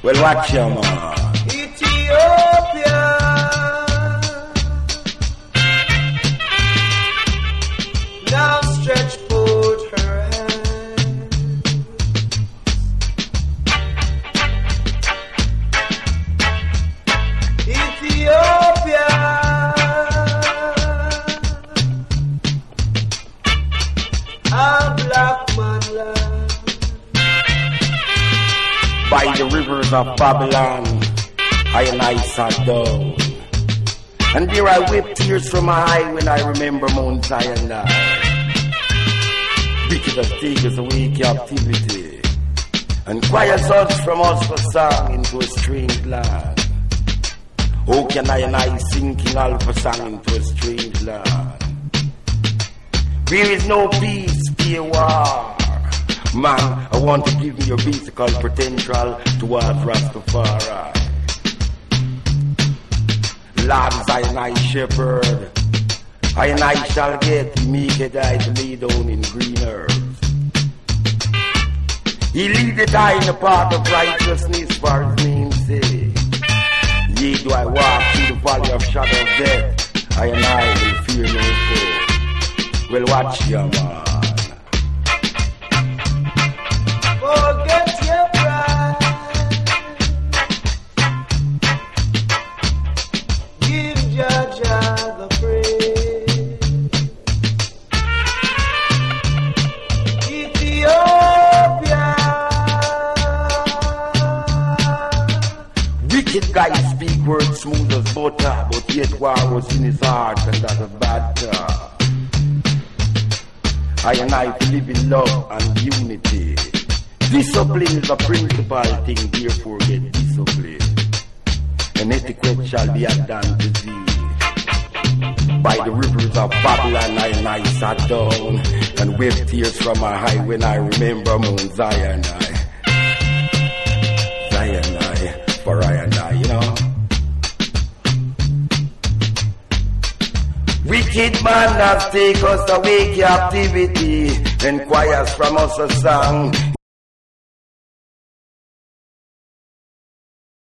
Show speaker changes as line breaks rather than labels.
Well, watch your man.
Ethiopia. Now stretch forth her hand. Ethiopia. A black man land.
By the rivers of Babylon, I and I sat down. And there I wept tears from my eye when I remember Mount Zion. Wicked as takers away captivity, and quiet us from us for song into a strange land. How can I and I sing King Alpha song into a strange land? There is no peace, be a war. Man, I want to give me your physical potential towards Rastafari. Lord Zion I shepherd, I and I shall get make it I to lay down in green herbs. He leadeth I in the path of righteousness for his name's sake. Yea, do I walk through the valley of shadow of death, I and I will fear no foe. Well, watch your man.
Forget your pride. Give Jah the praise. Ethiopia.
Wicked guys speak words smooth as butter, but yet war was in his heart, and that's a bad talk. I and I live in love and unity. Discipline is a principal thing, therefore get discipline. And etiquette shall be done to thee. By the rivers of Babylon I and I sat down and wept tears from my eye when I remember Mount Zion for I and I, you know. Wicked man has taken us away captivity, inquires from us a song